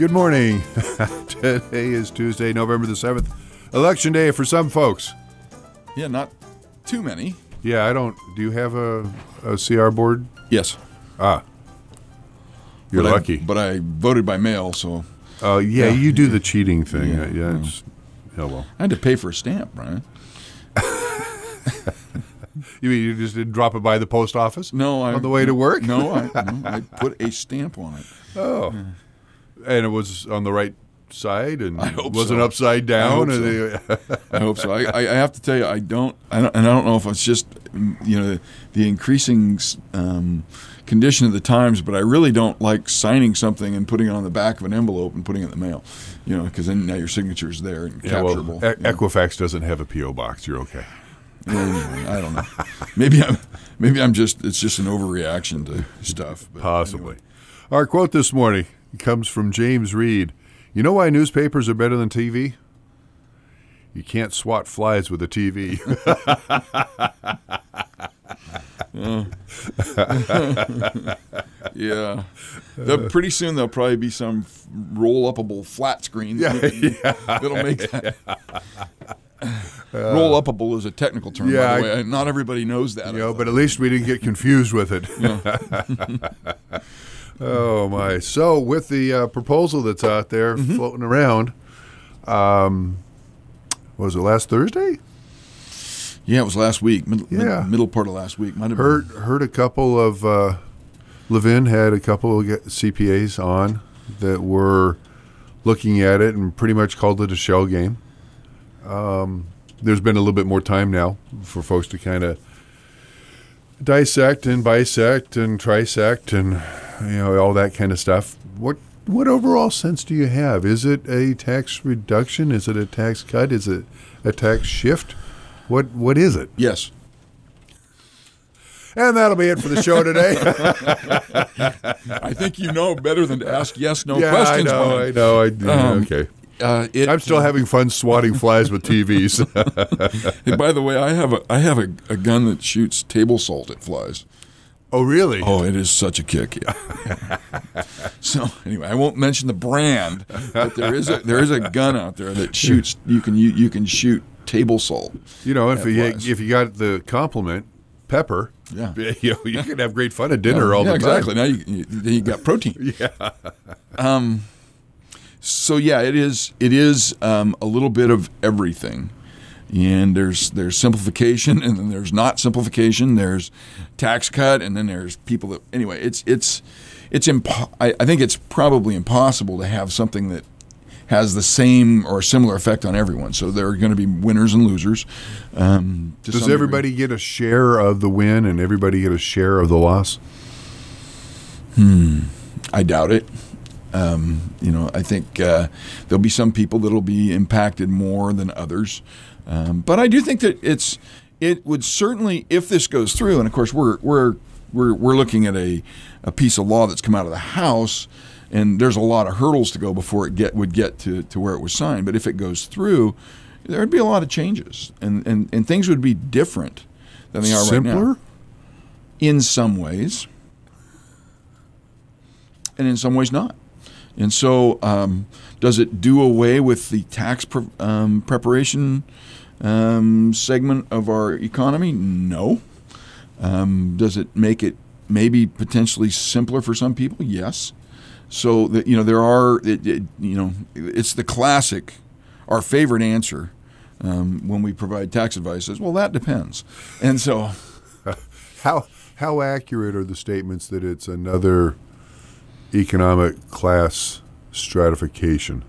Good morning. Today is Tuesday, November the 7th. Election day for some folks. Yeah, not too many. Yeah, I don't. Do you have a CR board? Yes. Ah. You're lucky. But I voted by mail, so. Yeah, you do the cheating thing. Yeah. Oh, well. I had to pay for a stamp, Brian. You mean you just didn't drop it by the post office? No. On the way to work? No, I put a stamp on it. Oh. And it was on the right side and I hope wasn't so. upside down? I hope so. I have to tell you, I don't know if it's just, the increasing condition of the times, but I really don't like signing something and putting it on the back of an envelope and putting it in the mail, because then now your signature's there and capturable. Well, Equifax doesn't have a P.O. box. You're okay. Anyway, I don't know. Maybe I'm just, it's just an overreaction to stuff. But Possibly. anyway. Our quote this morning comes from James Reed. You know why newspapers are better than TV? You can't swat flies with a TV. Yeah. Pretty soon there'll probably be some roll-upable flat screen that'll make that. Roll-upable is a technical term, by the way. Not everybody knows that. But at least we didn't get confused with it. Oh, my. So with the proposal that's out there floating around, was it last Thursday? Yeah, it was last week. Middle part of last week. Might have heard a couple of Levin had a couple of CPAs on that were looking at it and pretty much called it a shell game. There's been a little bit more time now for folks to kind of dissect and bisect and trisect and all that kind of stuff. What overall sense do you have? Is it a tax reduction? Is it a tax cut? Is it a tax shift? What is it? Yes. And that'll be it for the show today. I think you know better than to ask yes/no questions. I know. Okay. I'm still having fun swatting flies with TVs. And by the way, I have a gun that shoots table salt at flies. Oh, really? Oh, it is such a kick. Yeah. So anyway, I won't mention the brand, but there is a gun out there that shoots. You can shoot table salt. If you got the compliment, pepper. Yeah. You can have great fun at dinner all the time. Exactly. Now you got protein. Yeah. So yeah, it is a little bit of everything, and there's simplification, and then there's not simplification. There's tax cut, and then there's people that anyway. I think it's probably impossible to have something that has the same or similar effect on everyone. So there are going to be winners and losers. Does everybody get a share of the win and everybody get a share of the loss? I doubt it. I think there'll be some people that'll be impacted more than others. But I do think that it would certainly, if this goes through, and of course we're looking at a piece of law that's come out of the House, and there's a lot of hurdles to go before it would get to where it was signed. But if it goes through, there would be a lot of changes, and things would be different than they are right now. Simpler? In some ways, and in some ways not. And so, does it do away with the tax preparation segment of our economy? No. Does it make it maybe potentially simpler for some people? Yes. So that it's the classic, our favorite answer when we provide tax advice is, well, that depends. And so, how accurate are the statements that it's another economic class stratification?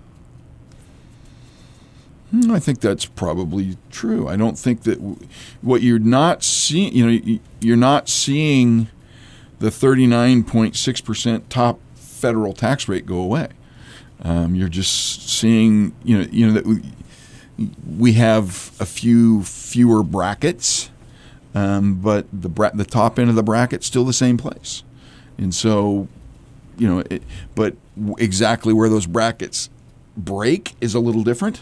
I think that's probably true. I don't think that what you're not seeing, you're not seeing the 39.6% top federal tax rate go away. You're just seeing, that we have a few fewer brackets, but the top end of the bracket's still the same place, and so. But exactly where those brackets break is a little different.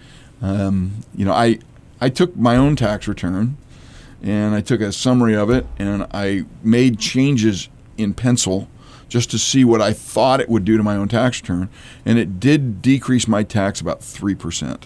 I took my own tax return, and I took a summary of it, and I made changes in pencil just to see what I thought it would do to my own tax return, and it did decrease my tax about 3%.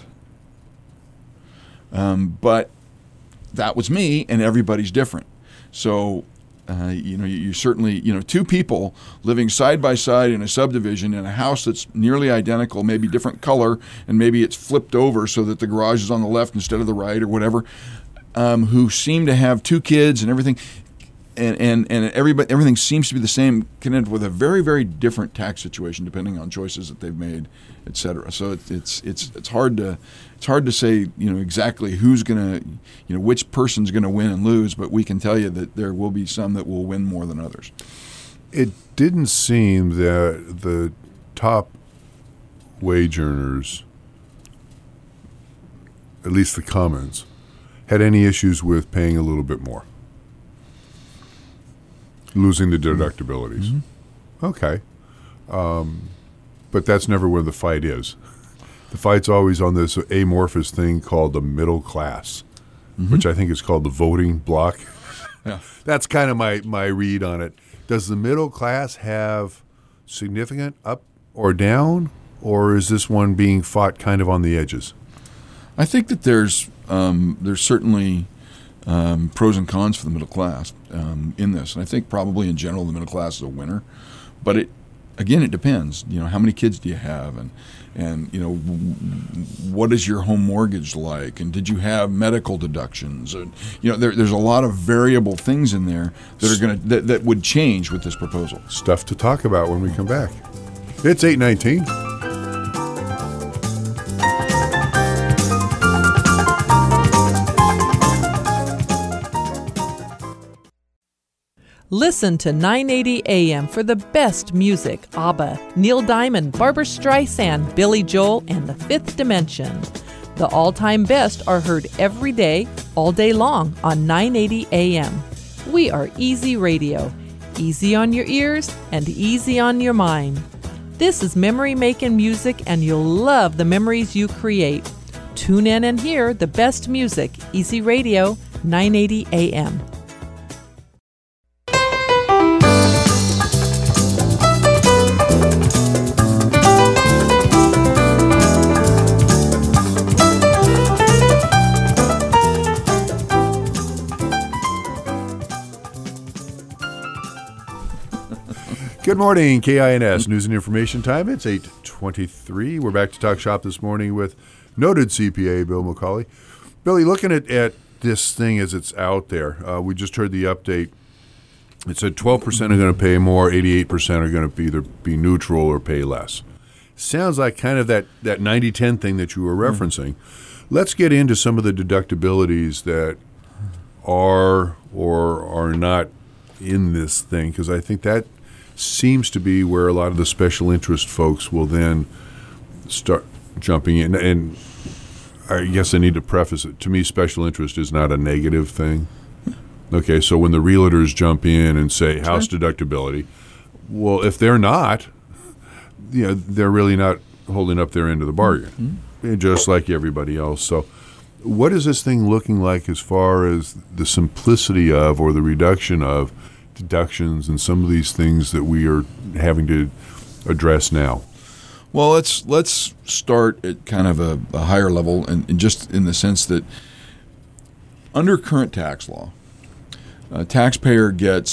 But that was me, and everybody's different. So, you certainly, two people living side by side in a subdivision in a house that's nearly identical, maybe different color, and maybe it's flipped over so that the garage is on the left instead of the right or whatever, who seem to have 2 kids and everything, and everything seems to be the same, can end up with a very, very different tax situation depending on choices that they've made, et cetera. So it's hard to say exactly who's gonna which person's gonna win and lose, but we can tell you that there will be some that will win more than others. It didn't seem that the top wage earners, at least the comments, had any issues with paying a little bit more, losing the deductibilities. Mm-hmm. Okay. But that's never where the fight is. The fight's always on this amorphous thing called the middle class, mm-hmm. which I think is called the voting bloc. Yeah. That's kind of my read on it. Does the middle class have significant up or down, or is this one being fought kind of on the edges? I think that there's certainly pros and cons for the middle class in this, and I think probably in general the middle class is a winner. But it depends. How many kids do you have, and what is your home mortgage like, and did you have medical deductions? And there's a lot of variable things in there that would change with this proposal. Stuff to talk about when we come back. It's 8:19. Listen to 980 AM for the best music. ABBA, Neil Diamond, Barbra Streisand, Billy Joel, and The Fifth Dimension. The all-time best are heard every day, all day long on 980 AM. We are Easy Radio. Easy on your ears and easy on your mind. This is memory-making music, and you'll love the memories you create. Tune in and hear the best music. Easy Radio, 980 AM. Good morning, KINS News and Information Time. It's 8:23. We're back to talk shop this morning with noted CPA Bill McCauley. Billy, looking at this thing as it's out there, we just heard the update. It said 12% are going to pay more, 88% are going to either be neutral or pay less. Sounds like kind of that 90-10 thing that you were referencing. Let's get into some of the deductibilities that are or are not in this thing, because I think that seems to be where a lot of the special interest folks will then start jumping in. And I guess I need to preface it. To me, special interest is not a negative thing. Okay, so when the realtors jump in and say house deductibility, well, if they're not, they're really not holding up their end of the bargain, just like everybody else. So what is this thing looking like as far as the simplicity of or the reduction of deductions and some of these things that we are having to address now? Well, let's start at kind of a higher level, and just in the sense that under current tax law, a taxpayer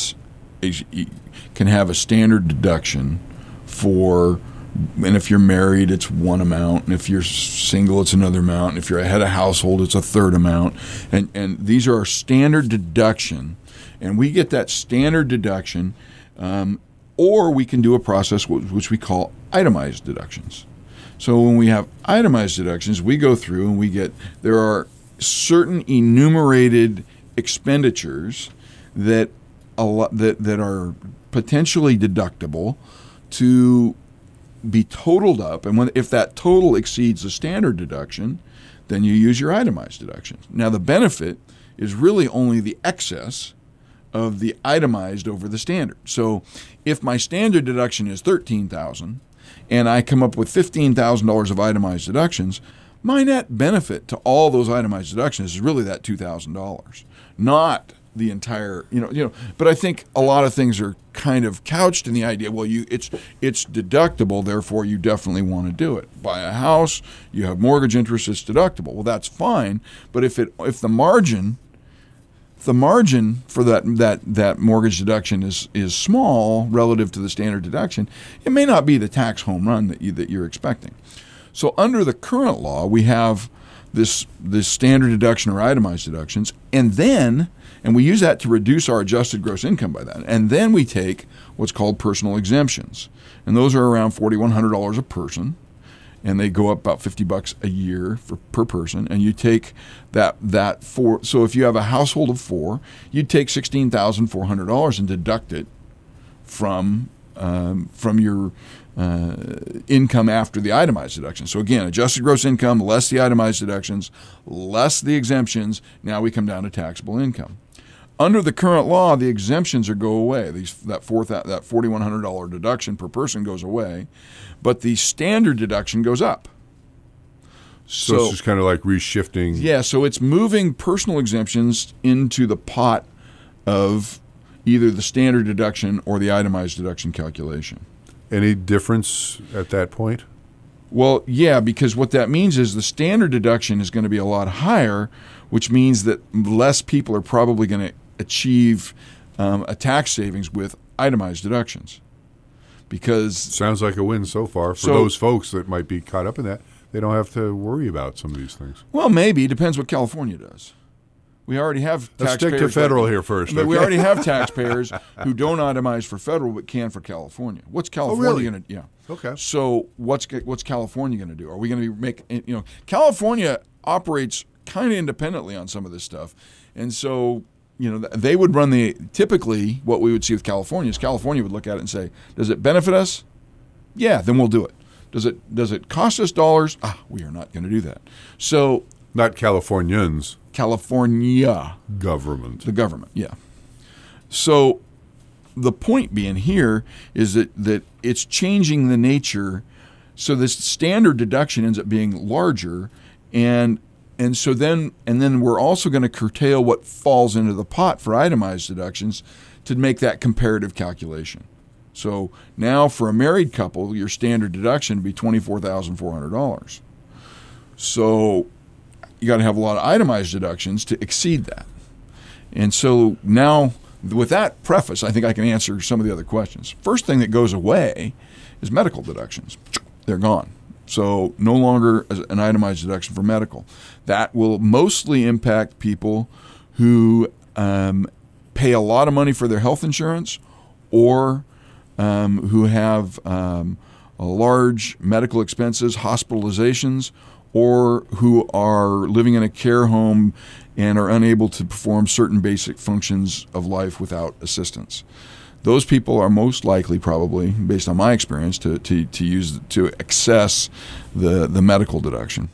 can have a standard deduction for, and if you're married, it's one amount, and if you're single, it's another amount, and if you're a head of household, it's a third amount, and these are our standard deduction. And we get that standard deduction, or we can do a process which we call itemized deductions. So when we have itemized deductions, we go through and there are certain enumerated expenditures that are potentially deductible to be totaled up. And if that total exceeds the standard deduction, then you use your itemized deductions. Now the benefit is really only the excess of the itemized over the standard. So if my standard deduction is $13,000 and I come up with $15,000 of itemized deductions, my net benefit to all those itemized deductions is really that $2,000, not the entire, but I think a lot of things are kind of couched in the idea, well, it's deductible, therefore you definitely want to do it. Buy a house, you have mortgage interest, it's deductible. Well, that's fine, but if the margin for that mortgage deduction is small relative to the standard deduction, it may not be the tax home run that you're expecting. So under the current law, we have this standard deduction or itemized deductions, and we use that to reduce our adjusted gross income by that. And then we take what's called personal exemptions. And those are around $4,100 a person. And they go up about $50 a year per person. And you take that so if you have a household of 4, you'd take $16,400 and deduct it from your income after the itemized deduction. So again, adjusted gross income less the itemized deductions, less the exemptions. Now we come down to taxable income. Under the current law, the exemptions go away. That $4,100 deduction per person goes away, but the standard deduction goes up. So it's just kind of like reshifting. Yeah, so it's moving personal exemptions into the pot of either the standard deduction or the itemized deduction calculation. Any difference at that point? Well, yeah, because what that means is the standard deduction is going to be a lot higher, which means that less people are probably going to achieve a tax savings with itemized deductions. Because sounds like a win so far for those folks that might be caught up in that. They don't have to worry about some of these things. Well, maybe. Depends what California does. We already have taxpayers. Let's stick to federal here first. But we already have taxpayers who don't itemize for federal but can for California. What's California going to? Yeah. Okay. So what's California going to do? Are we going to make? California operates kind of independently on some of this stuff, and so they would run typically what we would see with California is California would look at it and say, does it benefit us? Yeah, then we'll do it. Does it cost us dollars? We are not going to do that. So not Californians. California government. The government, yeah. So the point being here is that it's changing the nature. So this standard deduction ends up being larger, and so then we're also going to curtail what falls into the pot for itemized deductions to make that comparative calculation. So now for a married couple, your standard deduction would be $24,400. So you got to have a lot of itemized deductions to exceed that. And so now, with that preface, I think I can answer some of the other questions. First thing that goes away is medical deductions. They're gone. So no longer an itemized deduction for medical. That will mostly impact people who pay a lot of money for their health insurance or who have large medical expenses, hospitalizations, or who are living in a care home and are unable to perform certain basic functions of life without assistance. Those people are most likely, probably, based on my experience, to access the medical deduction.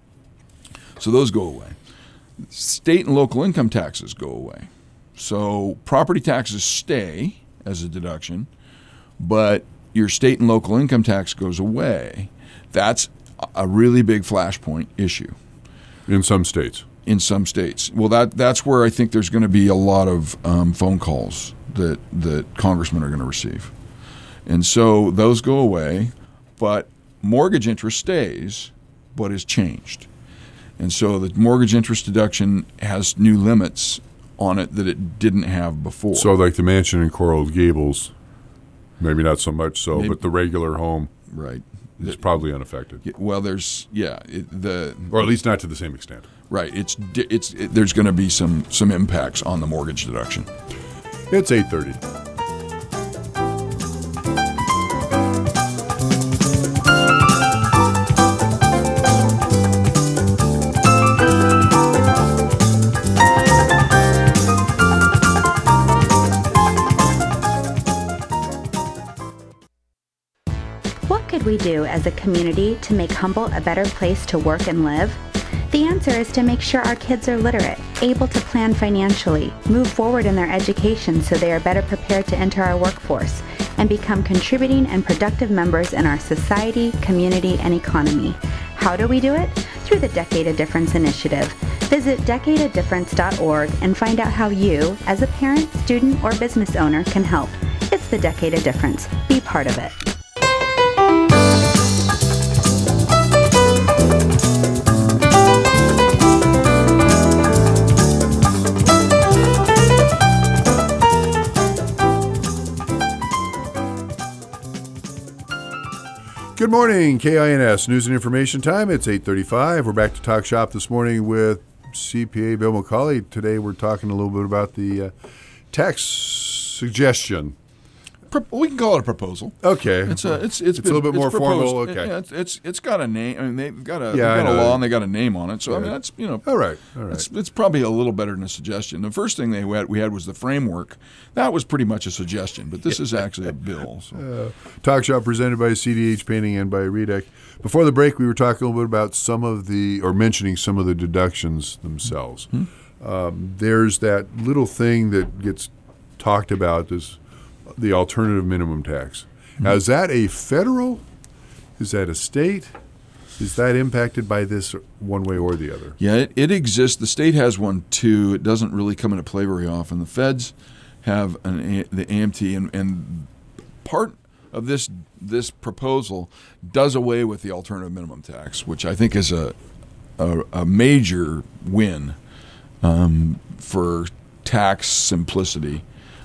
So those go away. State and local income taxes go away. So property taxes stay as a deduction, but your state and local income tax goes away. That's a really big flashpoint issue. In some states. In some states. Well, that's where I think there's going to be a lot of phone calls that congressmen are going to receive. And so those go away, but mortgage interest stays, but is changed. And so the mortgage interest deduction has new limits on it that it didn't have before. So like the mansion in Coral Gables, maybe not so much so, but the regular home. Right. It's probably unaffected. Well, or at least not to the same extent. Right. There's going to be some impacts on the mortgage deduction. It's 8:30. What could we do as a community to make Humble a better place to work and live? The answer is to make sure our kids are literate, able to plan financially, move forward in their education so they are better prepared to enter our workforce, and become contributing and productive members in our society, community, and economy. How do we do it? Through the Decade of Difference initiative. Visit decadeofdifference.org and find out how you, as a parent, student, or business owner, can help. It's the Decade of Difference. Be part of it. Good morning, KINS News and Information Time. It's 8:35. We're back to Talk Shop this morning with CPA Bill McCauley. Today we're talking a little bit about the tax suggestion. We can call it a proposal. Okay, it's a little bit more proposed. formal. Okay, Yeah, it's got a name. I mean, they've got a law and they got a name on it. So I mean, that's all right. It's probably a little better than a suggestion. The first thing we had was the framework. That was pretty much a suggestion, but this is actually a bill. So. Talk Shop presented by CDH Painting and by Redec. Before the break, we were talking a little bit about mentioning some of the deductions themselves. There's that little thing that gets talked about, the alternative minimum tax. Now, is that a federal? Is that a state? Is that impacted by this one way or the other? Yeah, it exists. The state has one too. It doesn't really come into play very often. The feds have the AMT, and part of this proposal does away with the alternative minimum tax, which I think is a major win for tax simplicity.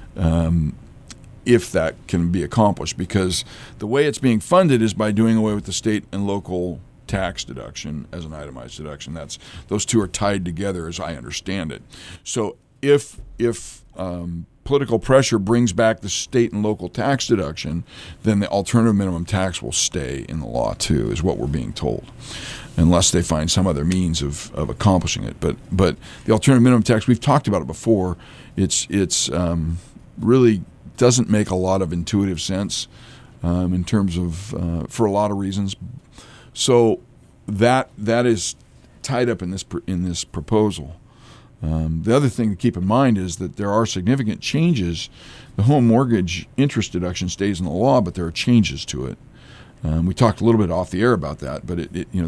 If that can be accomplished, because the way it's being funded is by doing away with the state and local tax deduction as an itemized deduction. Those two are tied together, as I understand it. So if political pressure brings back the state and local tax deduction, then the alternative minimum tax will stay in the law too, is what we're being told, unless they find some other means of accomplishing it. But the alternative minimum tax, we've talked about it before. It's really doesn't make a lot of intuitive sense in terms of for a lot of reasons. So that is tied up in this proposal. The other thing to keep in mind is that there are significant changes. The home mortgage interest deduction stays in the law, but there are changes to it. We talked a little bit off the air about that, but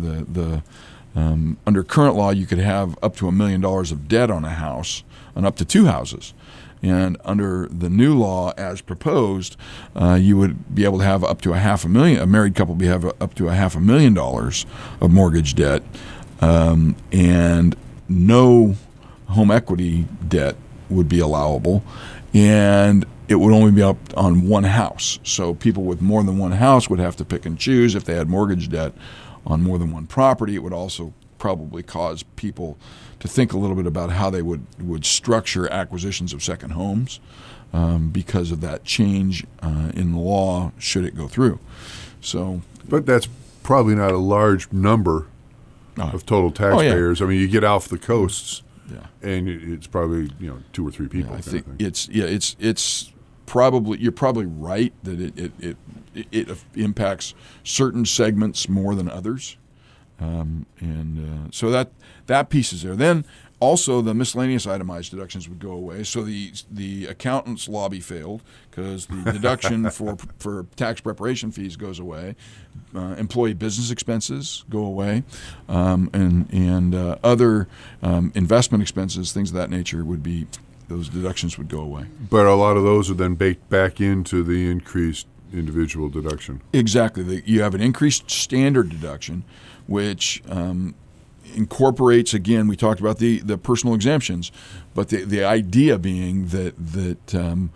under current law, you could have up to $1 million of debt on a house, on up to two houses. And under the new law as proposed, you would be able to have up to $500,000. A married couple would have up to $500,000 of mortgage debt, and no home equity debt would be allowable, and it would only be up on one house. So people with more than one house would have to pick and choose. If they had mortgage debt on more than one property, it would also probably cause people to think a little bit about how they would structure acquisitions of second homes because of that change in the law should it go through. So, but that's probably not a large number of total taxpayers. I mean, you get off the coasts, and it's probably 2 or 3 people. I think it's probably, you're probably right that it impacts certain segments more than others. So that piece is there. Then also the miscellaneous itemized deductions would go away. So the accountant's lobby failed because the deduction for tax preparation fees goes away. Employee business expenses go away, and other investment expenses, things of that nature, those deductions would go away. But a lot of those are then baked back into the increased individual deduction. Exactly. You have an increased standard deduction, which incorporates, again, we talked about the personal exemptions, but the idea being that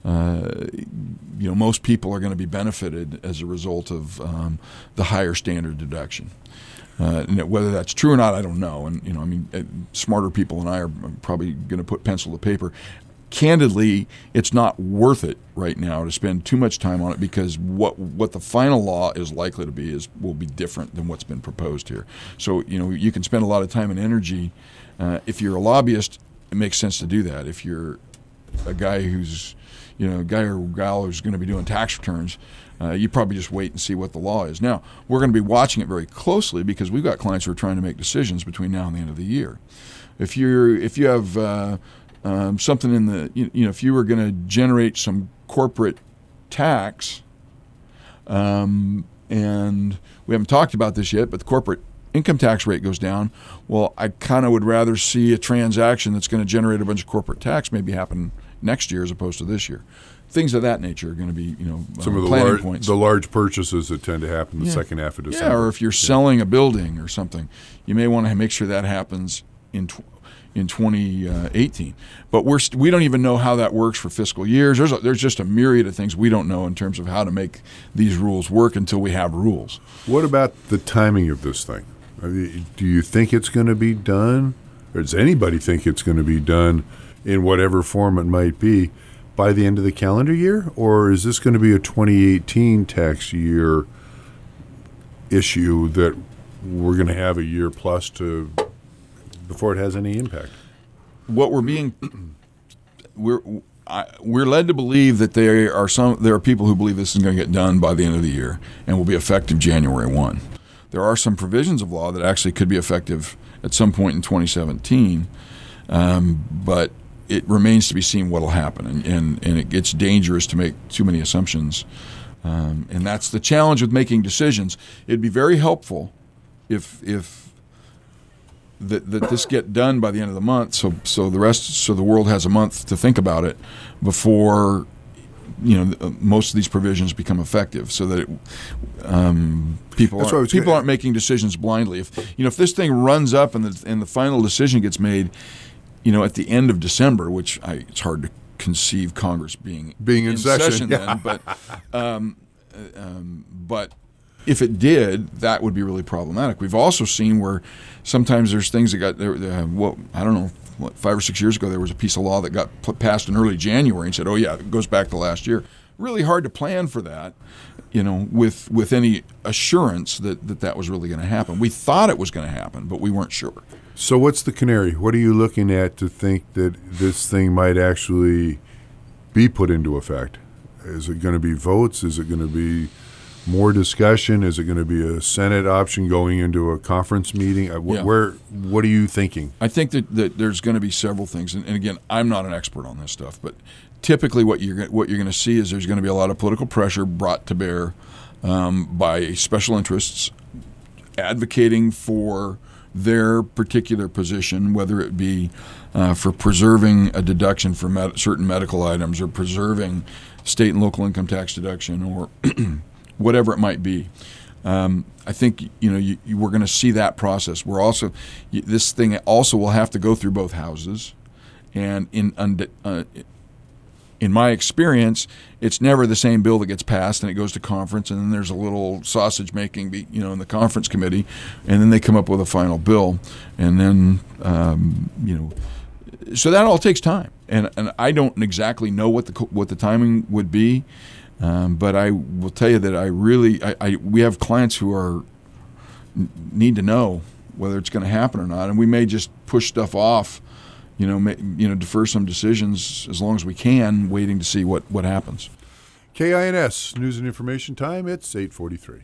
most people are going to be benefited as a result of the higher standard deduction. And whether that's true or not, I don't know. And smarter people than I are probably going to put pencil to paper. Candidly, it's not worth it right now to spend too much time on it, because what the final law is likely to be will be different than what's been proposed here. So you can spend a lot of time and energy. If you're a lobbyist, it makes sense to do that. If you're a guy a guy or gal who's going to be doing tax returns, you probably just wait and see what the law is. Now, we're going to be watching it very closely because we've got clients who are trying to make decisions between now and the end of the year. If you have something in the, if you were going to generate some corporate tax, and we haven't talked about this yet, but the corporate income tax rate goes down, well, I kind of would rather see a transaction that's going to generate a bunch of corporate tax maybe happen next year as opposed to this year. Things of that nature are going to be, some of planning points. The large purchases that tend to happen the second half of December. Yeah, or if you're selling a building or something, you may want to make sure that happens in 2018. But we don't even know how that works for fiscal years. There's just a myriad of things we don't know in terms of how to make these rules work until we have rules. What about the timing of this thing? Do you think it's going to be done, or does anybody think it's going to be done in whatever form it might be by the end of the calendar year? Or is this going to be a 2018 tax year issue that we're going to have a year plus before it has any impact? What we're led to believe that there are people who believe this is going to get done by the end of the year and will be effective January 1. There are some provisions of law that actually could be effective at some point in 2017, but it remains to be seen what will happen, and it gets dangerous to make too many assumptions. And that's the challenge with making decisions. It'd be very helpful if that this get done by the end of the month, so the world has a month to think about it before most of these provisions become effective, so that people aren't making decisions blindly. If this thing runs up and the final decision gets made, at the end of December, which it's hard to conceive Congress being in session then, but if it did, that would be really problematic. We've also seen where sometimes there's things that got I don't know, 5 or 6 years ago there was a piece of law that got passed in early January and said, oh yeah, it goes back to last year. Really hard to plan for that, with any assurance that was really going to happen. We thought it was going to happen, but we weren't sure. So what's the canary? What are you looking at to think that this thing might actually be put into effect? Is it going to be votes? Is it going to be more discussion? Is it going to be a Senate option going into a conference meeting? What are you thinking? I think that there's going to be several things, and again, I'm not an expert on this stuff, but typically what you're going to see is there's going to be a lot of political pressure brought to bear by special interests advocating for their particular position, whether it be for preserving a deduction for certain medical items or preserving state and local income tax deduction or whatever it might be. I think we're going to see that process. This thing also will have to go through both houses, and in my experience, it's never the same bill that gets passed and it goes to conference, and then there's a little sausage making, in the conference committee, and then they come up with a final bill, and then so that all takes time, and I don't exactly know what the timing would be, but I will tell you that we have clients who need to know whether it's going to happen or not, and we may just push stuff off. Defer some decisions as long as we can, waiting to see what happens. KINS News and Information Time. It's 8:43.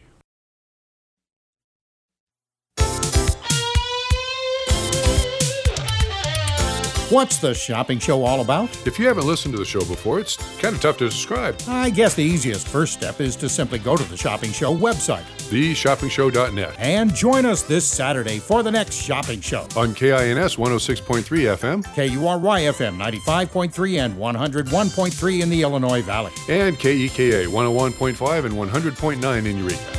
What's the shopping show all about? If you haven't listened to the show before, it's kind of tough to describe. I guess the easiest first step is to simply go to the Shopping Show website, theshoppingshow.net, and join us this Saturday for the next shopping show. On KINS 106.3 FM, KURY FM 95.3 and 101.3 in the Illinois Valley, and KEKA 101.5 and 100.9 in Eureka.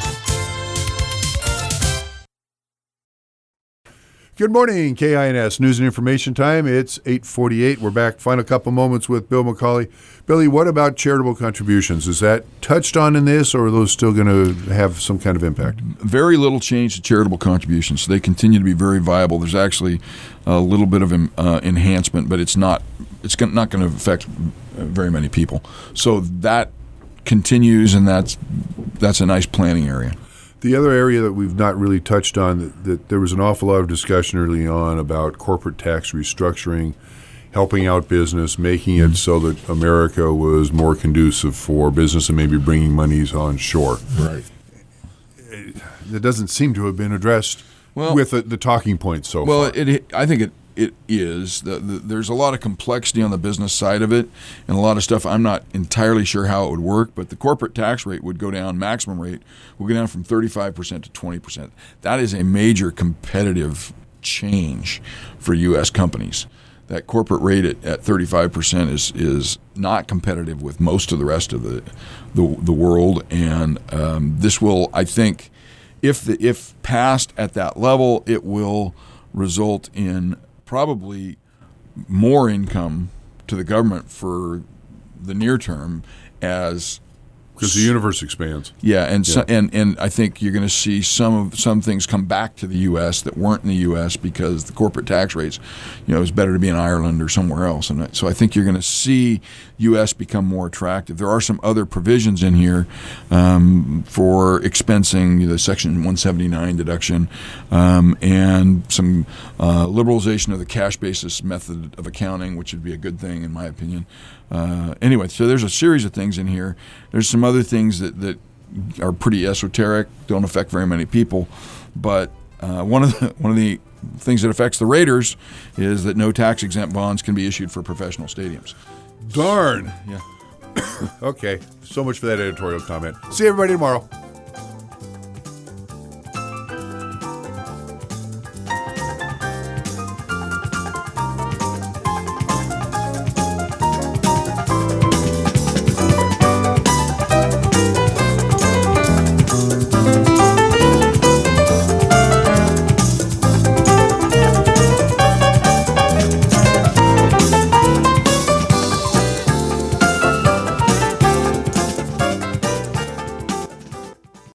Good morning, KINS News and Information Time. It's 8:48. We're back. Final couple moments with Bill McCauley. Billy, what about charitable contributions? Is that touched on in this, or are those still going to have some kind of impact? Very little change to charitable contributions. They continue to be very viable. There's actually a little bit of enhancement, but it's not going to affect very many people. So that continues, and that's a nice planning area. The other area that we've not really touched on, that there was an awful lot of discussion early on about corporate tax restructuring, helping out business, making it so that America was more conducive for business and maybe bringing monies on shore. Right. That doesn't seem to have been addressed with the talking points so far. Well, I think it is. There's a lot of complexity on the business side of it, and a lot of stuff I'm not entirely sure how it would work, but the corporate tax rate would go down, maximum rate will go down from 35% to 20%. That is a major competitive change for U.S. companies. That corporate rate at 35% is not competitive with most of the rest of the world, and this will, I think, if passed at that level, it will result in probably more income to the government for the near term as because the universe expands. Yeah, and I think you're going to see some things come back to the U.S. that weren't in the U.S. because the corporate tax rates, it's better to be in Ireland or somewhere else. And so I think you're going to see U.S. become more attractive. There are some other provisions in here for expensing, the Section 179 deduction, and some liberalization of the cash basis method of accounting, which would be a good thing in my opinion. Anyway, so there's a series of things in here. There's some other things that are pretty esoteric, don't affect very many people, but one of the things that affects the raters is that no tax exempt bonds can be issued for professional stadiums. Darn. Yeah. Okay, so much for that editorial comment. See everybody tomorrow.